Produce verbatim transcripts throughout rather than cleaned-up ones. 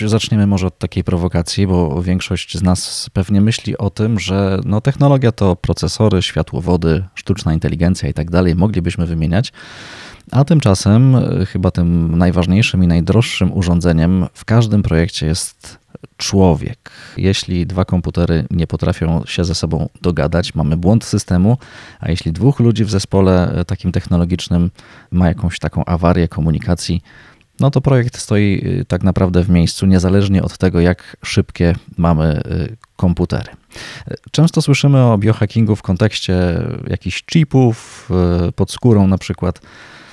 Zaczniemy może od takiej prowokacji, bo większość z nas pewnie myśli o tym, że no technologia to procesory, światłowody, sztuczna inteligencja i tak dalej, moglibyśmy wymieniać, a tymczasem chyba tym najważniejszym i najdroższym urządzeniem w każdym projekcie jest człowiek. Jeśli dwa komputery nie potrafią się ze sobą dogadać, mamy błąd systemu, a jeśli dwóch ludzi w zespole takim technologicznym ma jakąś taką awarię komunikacji, no to projekt stoi tak naprawdę w miejscu, niezależnie od tego, jak szybkie mamy komputery. Często słyszymy o biohackingu w kontekście jakichś chipów pod skórą na przykład,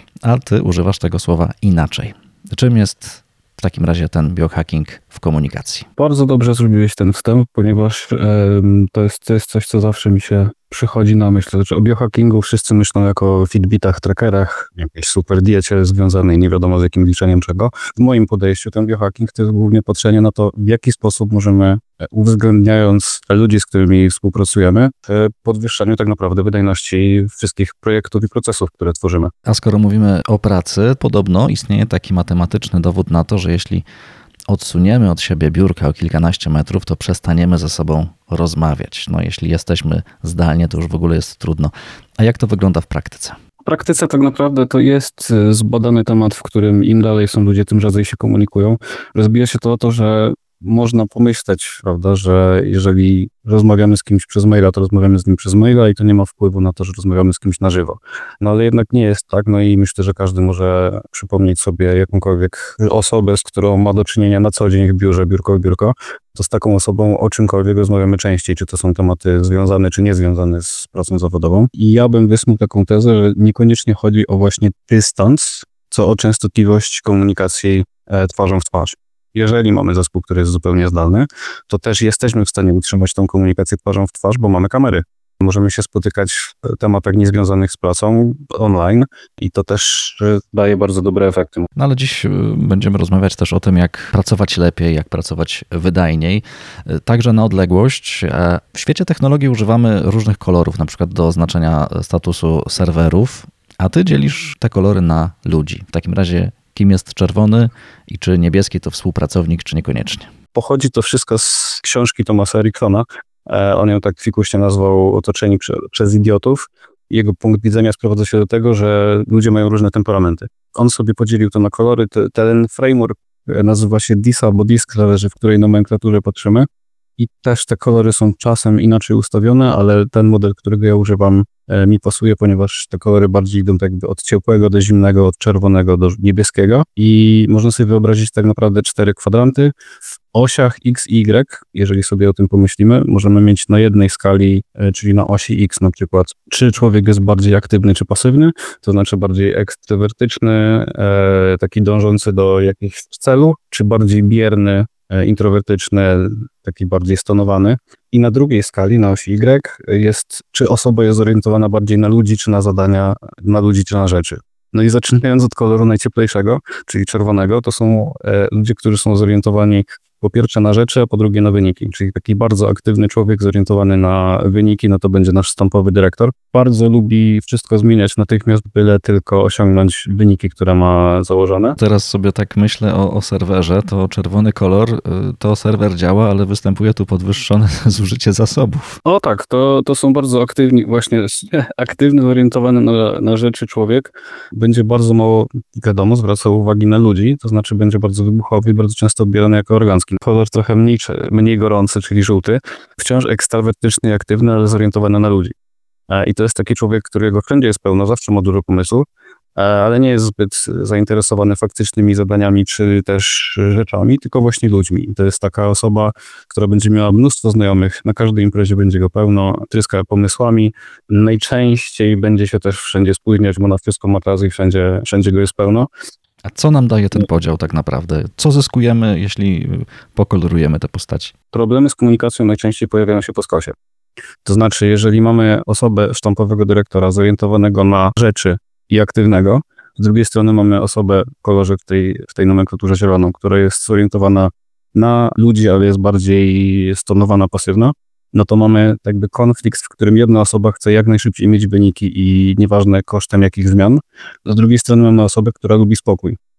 a ty używasz tego słowa inaczej. Czym jest w takim razie ten biohacking w komunikacji? Bardzo dobrze zrobiłeś ten wstęp, ponieważ e, to, jest, to jest coś, co zawsze mi się przychodzi na myśl. Znaczy, o biohackingu wszyscy myślą jako o Fitbitach, trackerach, jakiejś super diecie związanej nie wiadomo z jakim liczeniem czego. W moim podejściu ten biohacking to jest głównie patrzenie na to, w jaki sposób możemy, uwzględniając ludzi, z którymi współpracujemy, w podwyższaniu tak naprawdę wydajności wszystkich projektów i procesów, które tworzymy. A skoro mówimy o pracy, podobno istnieje taki matematyczny dowód na to, że jeśli odsuniemy od siebie biurka o kilkanaście metrów, to przestaniemy ze sobą rozmawiać. No jeśli jesteśmy zdalnie, to już w ogóle jest trudno. A jak to wygląda w praktyce? W praktyce tak naprawdę to jest zbadany temat, w którym im dalej są ludzie, tym rzadziej się komunikują. Rozbija się to o to, że można pomyśleć, prawda, że jeżeli rozmawiamy z kimś przez maila, to rozmawiamy z nim przez maila i to nie ma wpływu na to, że rozmawiamy z kimś na żywo. No ale jednak nie jest tak, no i myślę, że każdy może przypomnieć sobie jakąkolwiek osobę, z którą ma do czynienia na co dzień w biurze, biurko w biurko, to z taką osobą o czymkolwiek rozmawiamy częściej, czy to są tematy związane, czy niezwiązane z pracą zawodową. I ja bym wysnuł taką tezę, że niekoniecznie chodzi o właśnie dystans, co o częstotliwość komunikacji e, twarzą w twarz. Jeżeli mamy zespół, który jest zupełnie zdalny, to też jesteśmy w stanie utrzymać tą komunikację twarzą w twarz, bo mamy kamery. Możemy się spotykać w tematach niezwiązanych z pracą online i to też daje bardzo dobre efekty. No ale dziś będziemy rozmawiać też o tym, jak pracować lepiej, jak pracować wydajniej, także na odległość. W świecie technologii używamy różnych kolorów, na przykład do oznaczenia statusu serwerów, a ty dzielisz te kolory na ludzi. W takim razie kim jest czerwony i czy niebieski to współpracownik, czy niekoniecznie? Pochodzi to wszystko z książki Thomasa Eriksona. On ją tak fikuśnie nazwał Otoczeni prze, przez idiotów. Jego punkt widzenia sprowadza się do tego, że ludzie mają różne temperamenty. On sobie podzielił to na kolory. Ten framework nazywa się D I S albo D I S, zależy w której nomenklaturze patrzymy. I też te kolory są czasem inaczej ustawione, ale ten model, którego ja używam, mi pasuje, ponieważ te kolory bardziej idą tak jakby od ciepłego do zimnego, od czerwonego do niebieskiego i można sobie wyobrazić tak naprawdę cztery kwadranty. W osiach X i Y, jeżeli sobie o tym pomyślimy, możemy mieć na jednej skali, czyli na osi X na przykład, czy człowiek jest bardziej aktywny czy pasywny, to znaczy bardziej ekstrawertyczny, taki dążący do jakiegoś celu, czy bardziej bierny, introwertyczny, taki bardziej stonowany. I na drugiej skali, na osi Y, jest, czy osoba jest zorientowana bardziej na ludzi, czy na zadania, na ludzi, czy na rzeczy. No i zaczynając od koloru najcieplejszego, czyli czerwonego, to są e, ludzie, którzy są zorientowani po pierwsze na rzeczy, a po drugie na wyniki. Czyli taki bardzo aktywny człowiek zorientowany na wyniki, no to będzie nasz sztampowy dyrektor. Bardzo lubi wszystko zmieniać natychmiast, byle tylko osiągnąć wyniki, które ma założone. Teraz sobie tak myślę o, o serwerze, to czerwony kolor, to serwer działa, ale występuje tu podwyższone zużycie zasobów. O tak, to, to są bardzo aktywni, właśnie aktywny, zorientowany na, na rzeczy człowiek. Będzie bardzo mało, wiadomo, zwracał uwagi na ludzi, to znaczy będzie bardzo wybuchowy i bardzo często odbierany jako organcki. Kolor trochę mniej, mniej gorący, czyli żółty, wciąż ekstrawertyczny i aktywny, ale zorientowany na ludzi. I to jest taki człowiek, którego wszędzie jest pełno, zawsze ma dużo pomysłów, ale nie jest zbyt zainteresowany faktycznymi zadaniami czy też rzeczami, tylko właśnie ludźmi. I to jest taka osoba, która będzie miała mnóstwo znajomych, na każdej imprezie będzie go pełno, tryska pomysłami, najczęściej będzie się też wszędzie spóźniać, bo na wszystko ma czas i wszędzie, wszędzie go jest pełno. A co nam daje ten podział tak naprawdę? Co zyskujemy, jeśli pokolorujemy te postaci? Problemy z komunikacją najczęściej pojawiają się po skosie. To znaczy, jeżeli mamy osobę sztampowego dyrektora zorientowanego na rzeczy i aktywnego, z drugiej strony mamy osobę w kolorze w tej, w tej nomenklaturze zieloną, która jest zorientowana na ludzi, ale jest bardziej stonowana, pasywna, no to mamy jakby konflikt, w którym jedna osoba chce jak najszybciej mieć wyniki i nieważne kosztem jakich zmian. Z drugiej strony mamy osobę, która lubi spokój.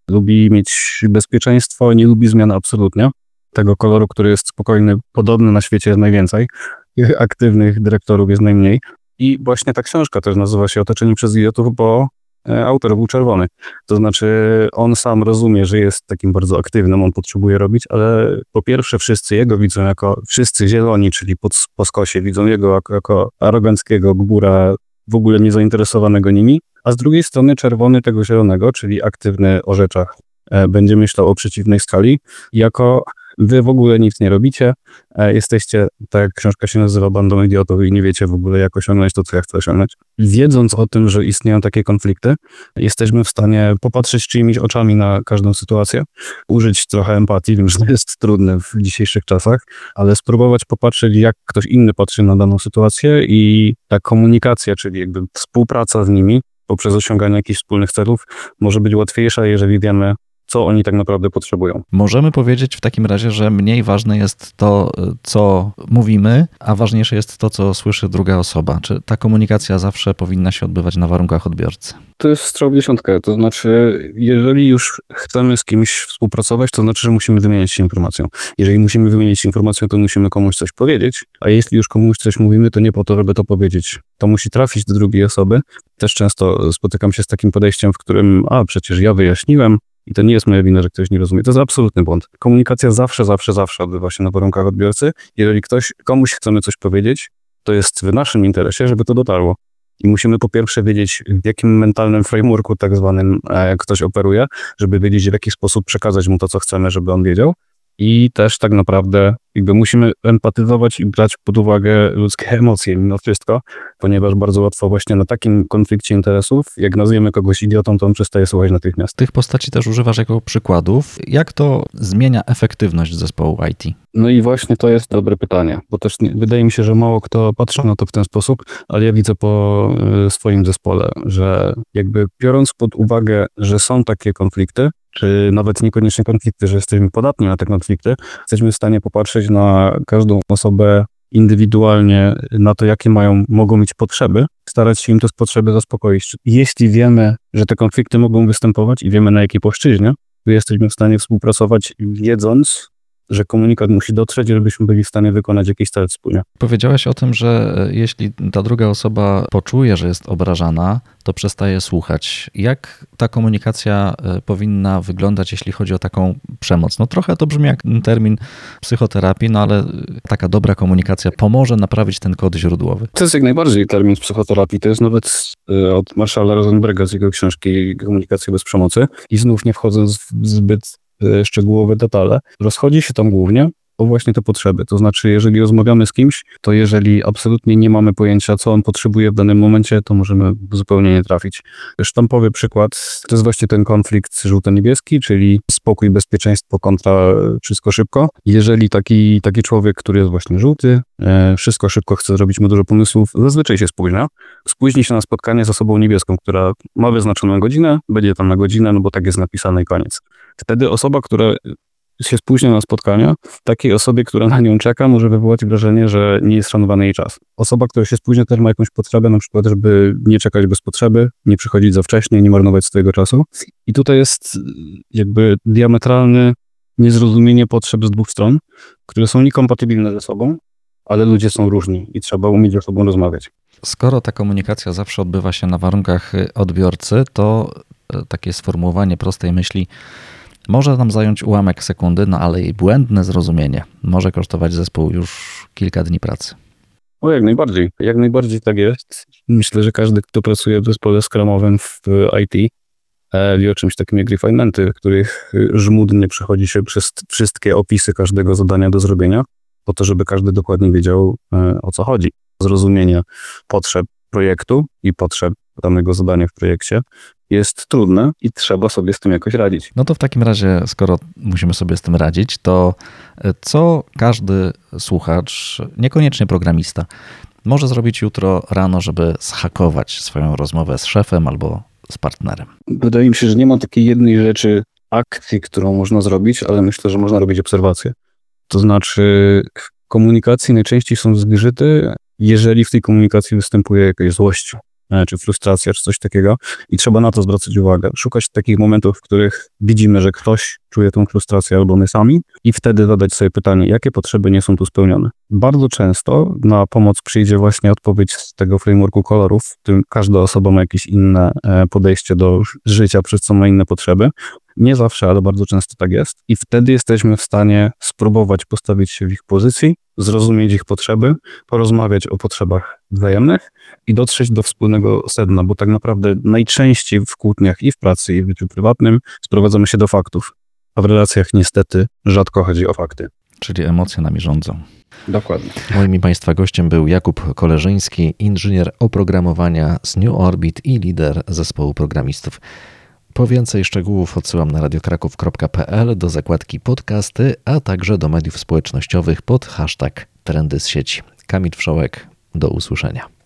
lubi mieć bezpieczeństwo, nie lubi zmian absolutnie. Tego koloru, który jest spokojny, podobny na świecie jest najwięcej. Tych aktywnych dyrektorów jest najmniej. I właśnie ta książka też nazywa się Otoczeni przez idiotów, bo autor był czerwony. To znaczy on sam rozumie, że jest takim bardzo aktywnym, on potrzebuje robić, ale po pierwsze wszyscy jego widzą jako, wszyscy zieloni, czyli pod, po skosie widzą jego jako, jako aroganckiego gbura, w ogóle niezainteresowanego nimi, a z drugiej strony czerwony tego zielonego, czyli aktywny o rzeczach, e, będzie myślał o przeciwnej skali, jako wy w ogóle nic nie robicie, e, jesteście, tak jak książka się nazywa, bandą idiotów i nie wiecie w ogóle jak osiągnąć to, co ja chcę osiągnąć. Wiedząc o tym, że istnieją takie konflikty, jesteśmy w stanie popatrzeć czyimiś oczami na każdą sytuację, użyć trochę empatii, wiem, że to jest trudne w dzisiejszych czasach, ale spróbować popatrzeć, jak ktoś inny patrzy na daną sytuację i ta komunikacja, czyli jakby współpraca z nimi poprzez osiąganie jakichś wspólnych celów może być łatwiejsza, jeżeli wiemy, co oni tak naprawdę potrzebują. Możemy powiedzieć w takim razie, że mniej ważne jest to, co mówimy, a ważniejsze jest to, co słyszy druga osoba. Czy ta komunikacja zawsze powinna się odbywać na warunkach odbiorcy? To jest strzał w dziesiątkę, to znaczy, jeżeli już chcemy z kimś współpracować, to znaczy, że musimy wymieniać się informacją. Jeżeli musimy wymienić się informacją, to musimy komuś coś powiedzieć, a jeśli już komuś coś mówimy, to nie po to, żeby to powiedzieć. To musi trafić do drugiej osoby. Też często spotykam się z takim podejściem, w którym, a przecież ja wyjaśniłem, i to nie jest moja wina, że ktoś nie rozumie. To jest absolutny błąd. Komunikacja zawsze, zawsze, zawsze odbywa się na warunkach odbiorcy. Jeżeli ktoś, komuś chcemy coś powiedzieć, to jest w naszym interesie, żeby to dotarło. I musimy po pierwsze wiedzieć, w jakim mentalnym frameworku tak zwanym e, ktoś operuje, żeby wiedzieć, w jaki sposób przekazać mu to, co chcemy, żeby on wiedział. I też tak naprawdę jakby musimy empatyzować i brać pod uwagę ludzkie emocje mimo wszystko, ponieważ bardzo łatwo właśnie na takim konflikcie interesów, jak nazwiemy kogoś idiotą, to on przestaje słuchać natychmiast. Tych postaci też używasz jako przykładów. Jak to zmienia efektywność zespołu I T? No i właśnie to jest dobre pytanie, bo też nie, wydaje mi się, że mało kto patrzy na to w ten sposób, ale ja widzę po y, swoim zespole, że jakby biorąc pod uwagę, że są takie konflikty, czy nawet niekoniecznie konflikty, że jesteśmy podatni na te konflikty, jesteśmy w stanie popatrzeć na każdą osobę indywidualnie, na to, jakie mają, mogą mieć potrzeby, starać się im te potrzeby zaspokoić. Jeśli wiemy, że te konflikty mogą występować i wiemy, na jakiej płaszczyźnie, to jesteśmy w stanie współpracować, wiedząc, że komunikat musi dotrzeć, żebyśmy byli w stanie wykonać jakiś cel wspólnie. Powiedziałeś o tym, że jeśli ta druga osoba poczuje, że jest obrażana, to przestaje słuchać. Jak ta komunikacja powinna wyglądać, jeśli chodzi o taką przemoc? No trochę to brzmi jak termin psychoterapii, no ale taka dobra komunikacja pomoże naprawić ten kod źródłowy. To jest jak najbardziej termin z psychoterapii. To jest nawet od Marshalla Rosenberga z jego książki Komunikacja bez przemocy. I znów nie wchodząc w zbyt szczegółowe detale, rozchodzi się tam głównie o właśnie te potrzeby. To znaczy, jeżeli rozmawiamy z kimś, to jeżeli absolutnie nie mamy pojęcia, co on potrzebuje w danym momencie, to możemy zupełnie nie trafić. Sztampowy przykład to jest właśnie ten konflikt żółto-niebieski, czyli spokój, bezpieczeństwo kontra wszystko szybko. Jeżeli taki, taki człowiek, który jest właśnie żółty, e, wszystko szybko chce zrobić, ma dużo pomysłów, zazwyczaj się spóźnia. Spóźni się na spotkanie z osobą niebieską, która ma wyznaczoną godzinę, będzie tam na godzinę, no bo tak jest napisane i koniec. Wtedy osoba, która się spóźnia na spotkania, takiej osobie, która na nią czeka, może wywołać wrażenie, że nie jest szanowany jej czas. Osoba, która się spóźnia, też ma jakąś potrzebę, na przykład, żeby nie czekać bez potrzeby, nie przychodzić za wcześnie, nie marnować swojego czasu. I tutaj jest jakby diametralne niezrozumienie potrzeb z dwóch stron, które są niekompatybilne ze sobą, ale ludzie są różni i trzeba umieć ze sobą rozmawiać. Skoro ta komunikacja zawsze odbywa się na warunkach odbiorcy, to takie sformułowanie prostej myśli może nam zająć ułamek sekundy, no ale jej błędne zrozumienie może kosztować zespół już kilka dni pracy. O, jak najbardziej. Jak najbardziej tak jest. Myślę, że każdy, kto pracuje w zespole scrumowym w I T, wie o czymś takim jak refinementy, w których żmudnie przechodzi się przez wszystkie opisy każdego zadania do zrobienia, po to, żeby każdy dokładnie wiedział, o co chodzi. Zrozumienie potrzeb projektu i potrzeb danego zadania w projekcie jest trudne i trzeba sobie z tym jakoś radzić. No to w takim razie, skoro musimy sobie z tym radzić, to co każdy słuchacz, niekoniecznie programista, może zrobić jutro rano, żeby zhakować swoją rozmowę z szefem albo z partnerem? Wydaje mi się, że nie ma takiej jednej rzeczy, akcji, którą można zrobić, ale myślę, że można robić obserwacje. To znaczy w komunikacji najczęściej są zgrzyty, jeżeli w tej komunikacji występuje jakaś złość. czy frustracja, czy coś takiego i trzeba na to zwracać uwagę. Szukać takich momentów, w których widzimy, że ktoś czuje tą frustrację albo my sami i wtedy zadać sobie pytanie, jakie potrzeby nie są tu spełnione. Bardzo często na pomoc przyjdzie właśnie odpowiedź z tego frameworku kolorów, w którym każda osoba ma jakieś inne podejście do życia, przez co ma inne potrzeby. Nie zawsze, ale bardzo często tak jest. I wtedy jesteśmy w stanie spróbować postawić się w ich pozycji, zrozumieć ich potrzeby, porozmawiać o potrzebach wzajemnych i dotrzeć do wspólnego sedna, bo tak naprawdę najczęściej w kłótniach i w pracy, i w życiu prywatnym sprowadzamy się do faktów, a w relacjach niestety rzadko chodzi o fakty. Czyli emocje nami rządzą. Dokładnie. Moim i Państwa gościem był Jakub Koleżyński, inżynier oprogramowania z New Orbit i lider zespołu programistów. Po więcej szczegółów odsyłam na radiokraków kropka p l do zakładki podcasty, a także do mediów społecznościowych pod hashtag Trendy z sieci. Kamil Wszołek, do usłyszenia.